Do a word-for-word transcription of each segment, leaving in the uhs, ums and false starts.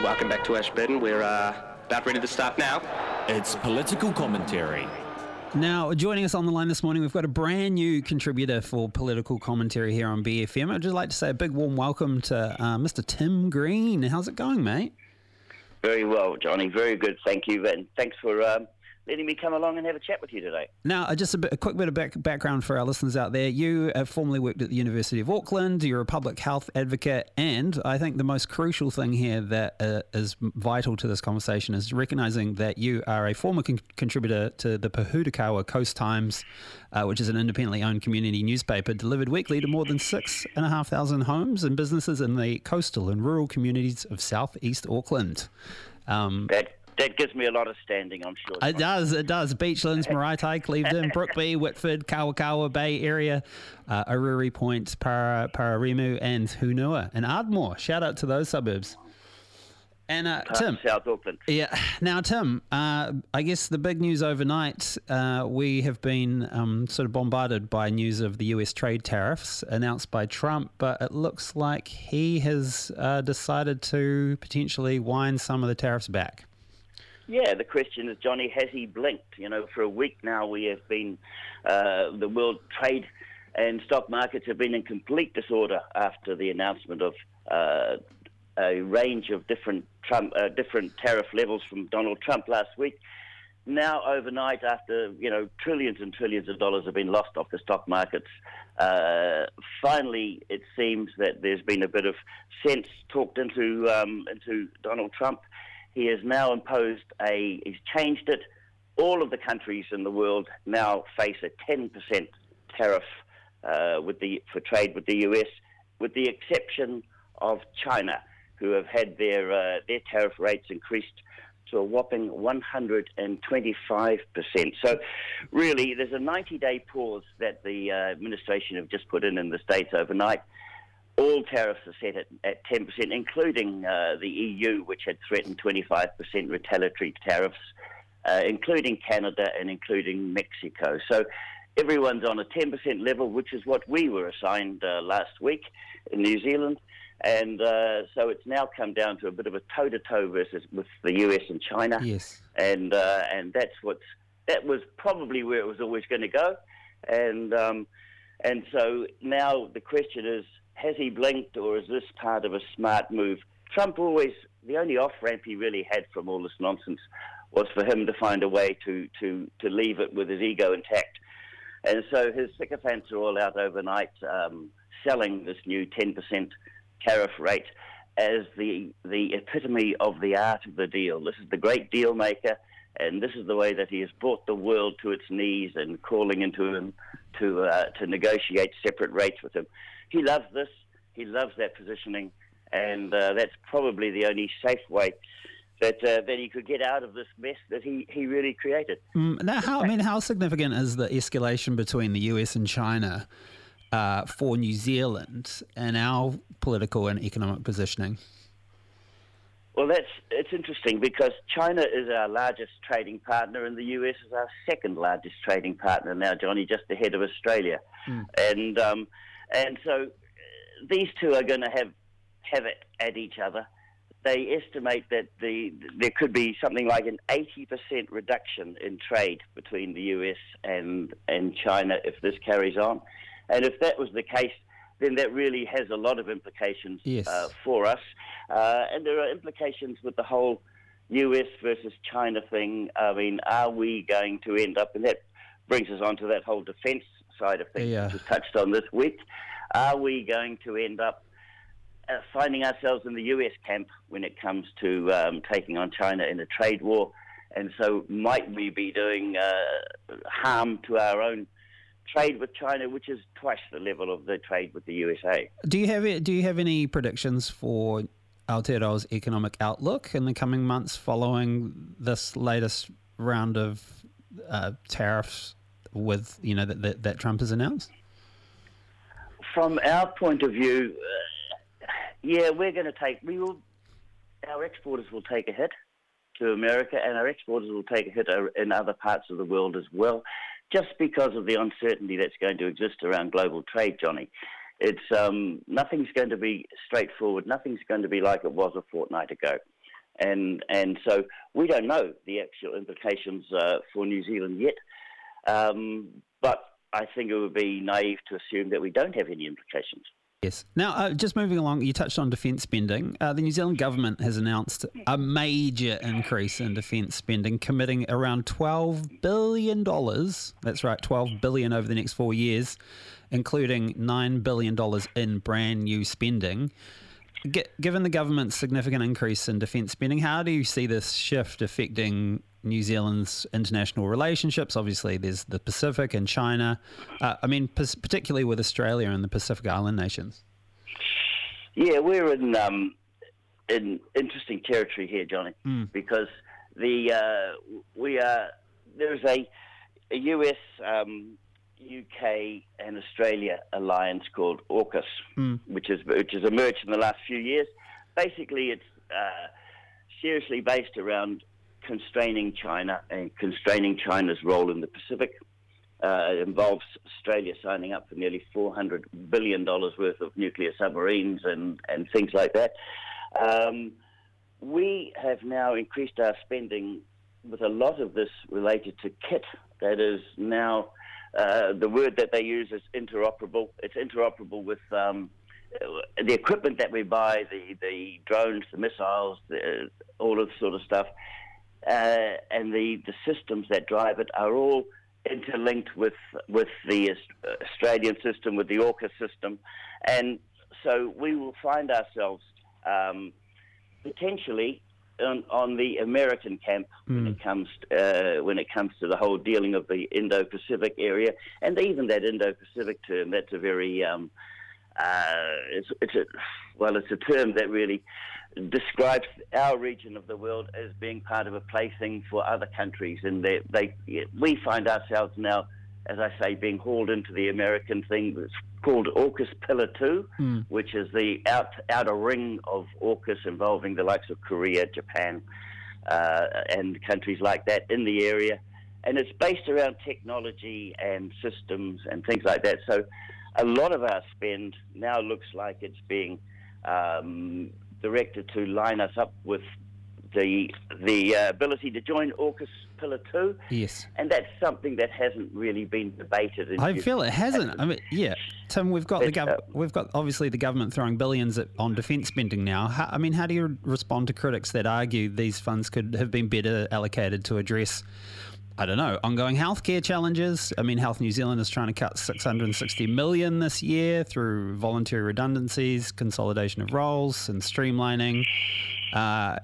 Welcome back to Ashburton. We're uh, about ready to start now. It's political commentary. Now, joining us on the line this morning, we've got a brand new contributor for political commentary here on B F M. I'd just like to say a big warm welcome to uh, Mister Tim Green. How's it going, mate? Very well, Johnny. Very good. Thank you. And thanks for um, letting me come along and have a chat with you today. Now, uh, just a, bit, a quick bit of back, background for our listeners out there. You have formerly worked at the University of Auckland. You're a public health advocate. And I think the most crucial thing here that uh, is vital to this conversation is recognising that you are a former con- contributor to the Pōhutukawa Coast Times, uh, which is an independently owned community newspaper delivered weekly to more than six and a half thousand homes and businesses in the coastal and rural communities of southeast Auckland. Um, that that gives me a lot of standing, I'm sure. It does, it does. Beachlands, Maraetai, Clevedon, Brookby, Whitford, Kawakawa Bay Area, uh, Ururi Point, Para, Pararimu and Hunua and Ardmore. Shout out to those suburbs. And uh, Tim. Uh, South Auckland. Yeah. Now, Tim, uh, I guess the big news overnight, uh, we have been um, sort of bombarded by news of the U S trade tariffs announced by Trump, but it looks like he has uh, decided to potentially wind some of the tariffs back. Yeah, the question is, Johnny, has he blinked? You know, for a week now we have been, uh, the world trade and stock markets have been in complete disorder after the announcement of uh, a range of different Trump, uh, different tariff levels from Donald Trump last week. Now, overnight, after, you know, trillions and trillions of dollars have been lost off the stock markets, uh, finally it seems that there's been a bit of sense talked into um, into Donald Trump. He has now imposed a, he's changed it. All of the countries in the world now face a ten percent tariff uh, with the for trade with the U S, with the exception of China, who have had their uh, their tariff rates increased to a whopping one hundred twenty-five percent. So really, there's a ninety-day pause that the uh, administration have just put in in the States overnight. All tariffs are set at, at ten percent, including uh, the E U, which had threatened twenty-five percent retaliatory tariffs, uh, including Canada and including Mexico. So everyone's on a ten percent level, which is what we were assigned uh, last week in New Zealand. And uh, so it's now come down to a bit of a toe-to-toe versus with the U S and China. Yes. And uh, and that's what's that was probably where it was always going to go. And um, and so now the question is, has he blinked, or is this part of a smart move? Trump always, the only off-ramp he really had from all this nonsense was for him to find a way to, to, to leave it with his ego intact. And so his sycophants are all out overnight um, selling this new ten percent tariff rate as the the epitome of the art of the deal. This is the great deal maker, and this is the way that he has brought the world to its knees and calling into him to uh, to negotiate separate rates with him. He loves this. He loves that positioning, and uh, that's probably the only safe way that uh, that he could get out of this mess that he, he really created. Mm, now, how I mean, how significant is the escalation between the U S and China uh, for New Zealand and our political and economic positioning? Well, that's it's interesting because China is our largest trading partner and the U S is our second largest trading partner now, Johnny, just ahead of Australia. Mm. And um, and so uh, these two are going to have have it at each other. They estimate that the there could be something like an eighty percent reduction in trade between the U S and, and China if this carries on. And if that was the case, then that really has a lot of implications yes. uh, for us. Uh, and there are implications with the whole U S versus China thing. I mean, are we going to end up, and that brings us on to that whole defence side of things, yeah. which was touched on this week. Are we going to end up uh, finding ourselves in the U S camp when it comes to um, taking on China in a trade war? And so might we be doing uh, harm to our own trade with China, which is twice the level of the trade with the U S A? Do you have do you have any predictions for Aotearoa's economic outlook in the coming months following this latest round of uh, tariffs with you know that, that that Trump has announced? From our point of view, uh, yeah, we're going to take we will our exporters will take a hit to America, and our exporters will take a hit in other parts of the world as well, just because of the uncertainty that's going to exist around global trade, Johnny. It's um, nothing's going to be straightforward. Nothing's going to be like it was a fortnight ago. and and so we don't know the actual implications uh, for New Zealand yet. Um, but I think it would be naive to assume that we don't have any implications. Yes. Now, uh, just moving along, you touched on defence spending. Uh, the New Zealand government has announced a major increase in defence spending, committing around twelve billion dollars. That's right, twelve billion dollars over the next four years, including nine billion dollars in brand new spending. G- given the government's significant increase in defence spending, how do you see this shift affecting New Zealand's international relationships? Obviously, there's the Pacific and China. Uh, I mean, p- particularly with Australia and the Pacific Island nations. Yeah, we're in um, in interesting territory here, Johnny, mm. because the uh, we are there's a, a U S, um, U K, and Australia alliance called AUKUS, mm. which is which has emerged in the last few years. Basically, it's uh, seriously based around constraining China and constraining China's role in the Pacific. Uh, it involves Australia signing up for nearly four hundred billion dollars worth of nuclear submarines and, and things like that. Um, we have now increased our spending with a lot of this related to kit. That is now, uh, the word that they use is interoperable. It's interoperable with um, the equipment that we buy, the, the drones, the missiles, the, all of this sort of stuff. Uh, and the, the systems that drive it are all interlinked with with the Australian system, with the AUKUS system, and so we will find ourselves um, potentially on, on the American camp mm. when it comes uh, when it comes to the whole dealing of the Indo-Pacific area, and even that Indo-Pacific term. That's a very um, uh, it's, it's a well, it's a term that really describes our region of the world as being part of a plaything for other countries, and they, they we find ourselves now, as I say, being hauled into the American thing that's called AUKUS Pillar Two, mm. which is the out, outer ring of AUKUS involving the likes of Korea, Japan, uh, and countries like that in the area, and it's based around technology and systems and things like that. So a lot of our spend now looks like it's being um, directed to line us up with the the uh, ability to join AUKUS Pillar Two. Yes, and that's something that hasn't really been debated. In I feel it hasn't. I mean, yeah, Tim, we've got the gov- uh, we've got obviously the government throwing billions at, on defence spending now. How, I mean, how do you respond to critics that argue these funds could have been better allocated to address, I don't know, ongoing healthcare challenges? I mean, Health New Zealand is trying to cut six hundred sixty million dollars this year through voluntary redundancies, consolidation of roles, and streamlining. Uh,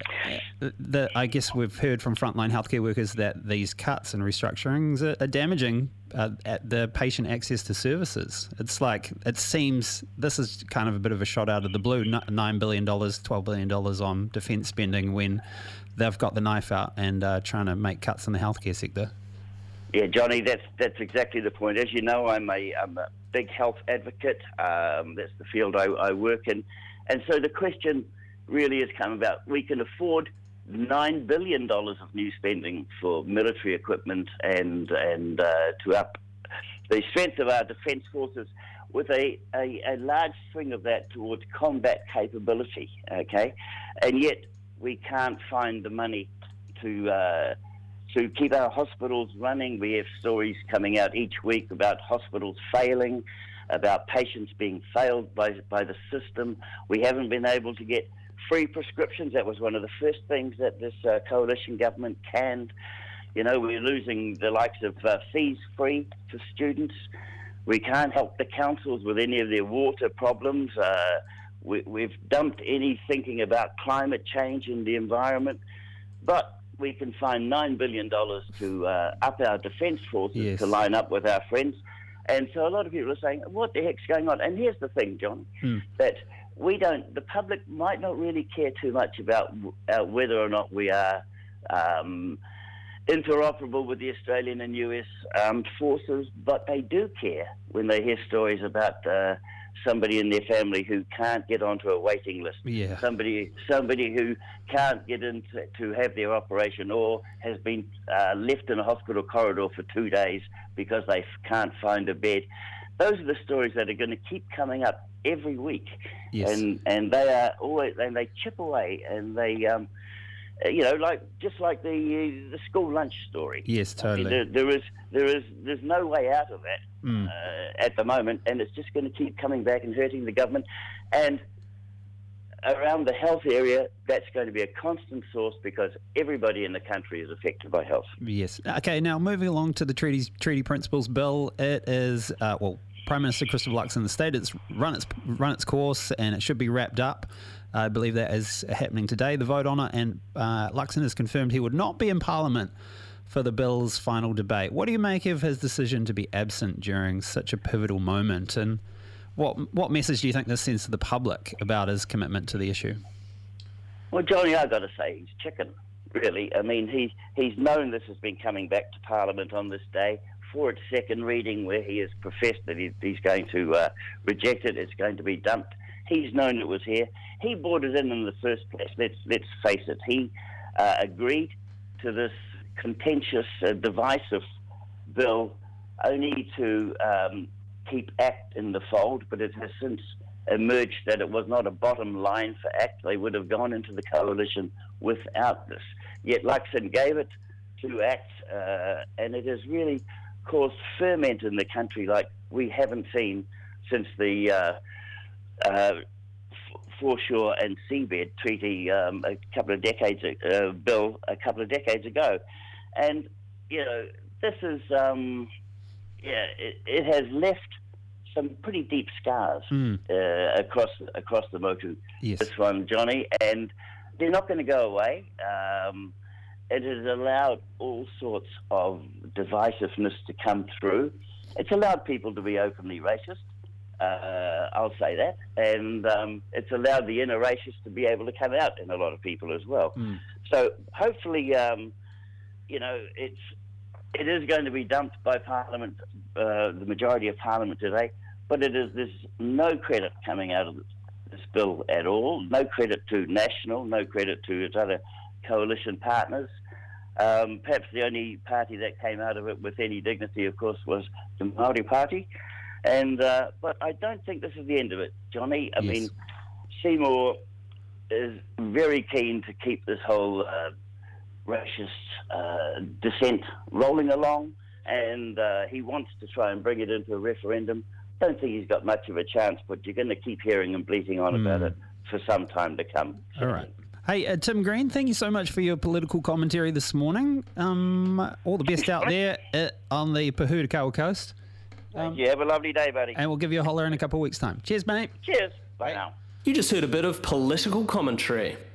the, I guess we've heard from frontline healthcare workers that these cuts and restructurings are, are damaging uh, at the patient access to services. It's like, it seems this is kind of a bit of a shot out of the blue, nine billion dollars, twelve billion dollars on defence spending when they've got the knife out and uh, trying to make cuts in the healthcare sector. Yeah, Johnny, that's that's exactly the point. As you know, I'm a, I'm a big health advocate. Um, that's the field I, I work in. And so the question really has come about, we can afford nine billion dollars of new spending for military equipment and, and uh, to up the strength of our defence forces with a, a, a large swing of that towards combat capability, okay? And yet we can't find the money to uh, to keep our hospitals running. We have stories coming out each week about hospitals failing, about patients being failed by by the system. We haven't been able to get free prescriptions. That was one of the first things that this uh, coalition government canned. You know, we're losing the likes of uh, fees free for students. We can't help the councils with any of their water problems. Uh, we, we've dumped any thinking about climate change in the environment. But we can find nine billion dollars to uh, up our defence forces yes. to line up with our friends. And so a lot of people are saying, what the heck's going on? And here's the thing, John, mm. that we don't, the public might not really care too much about uh, whether or not we are um, interoperable with the Australian and U S armed forces, but they do care when they hear stories about uh, somebody in their family who can't get onto a waiting list, yeah. somebody somebody who can't get in to, to have their operation or has been uh, left in a hospital corridor for two days because they can't find a bed. Those are the stories that are going to keep coming up every week, yes. and and they are always, and they chip away, and they um, uh, you know, like just like the uh, the school lunch story. Yes, totally. I mean, there, there is there is there's no way out of that mm. uh, at the moment, and it's just going to keep coming back and hurting the government. And around the health area, that's going to be a constant source because everybody in the country is affected by health. Yes. Okay, now moving along to the treaties, Treaty Principles Bill, it is, uh, well, Prime Minister Christopher Luxon stated it's run its run its course and it should be wrapped up. I believe that is happening today, the vote on it, and uh, Luxon has confirmed he would not be in Parliament for the bill's final debate. What do you make of his decision to be absent during such a pivotal moment, and What what message do you think this sends to the public about his commitment to the issue? Well, Johnny, I've got to say, he's chicken, really. I mean, he, he's known this has been coming back to Parliament on this day for its second reading, where he has professed that he, he's going to uh, reject it, it's going to be dumped. He's known it was here. He brought it in in the first place, let's, let's face it. He uh, agreed to this contentious, uh, divisive bill only to... Um, keep ACT in the fold, but it has since emerged that it was not a bottom line for ACT. They would have gone into the coalition without this. Yet Luxon gave it to ACT, uh, and it has really caused ferment in the country like we haven't seen since the uh, uh, Foreshore and Seabed Treaty um, a couple of decades uh, bill a couple of decades ago. And, you know, this is... Um, Yeah, it, it has left some pretty deep scars mm. uh, across across the motu. Yes. This one, Johnny, and they're not going to go away. Um, it has allowed all sorts of divisiveness to come through. It's allowed people to be openly racist. Uh, I'll say that, and um, it's allowed the inner racist to be able to come out in a lot of people as well. Mm. So hopefully, um, you know, it's. It is going to be dumped by Parliament, uh, the majority of Parliament today, but it is there's no credit coming out of this bill at all. No credit to National, no credit to its other coalition partners. Um, perhaps the only party that came out of it with any dignity, of course, was the Māori Party. And uh, but I don't think this is the end of it, Johnny. I yes. mean, Seymour is very keen to keep this whole... Uh, racist uh, dissent rolling along, and uh, he wants to try and bring it into a referendum. Don't think he's got much of a chance, but you're going to keep hearing him bleating on mm. about it for some time to come. All right. Hey, uh, Tim Green, thank you so much for your political commentary this morning. Um, all the best out there uh, on the Pahurakawa coast. Um, Thank you. Have a lovely day, buddy. And we'll give you a holler in a couple of weeks' time. Cheers, mate. Cheers. Bye, Bye. now. You just heard a bit of political commentary.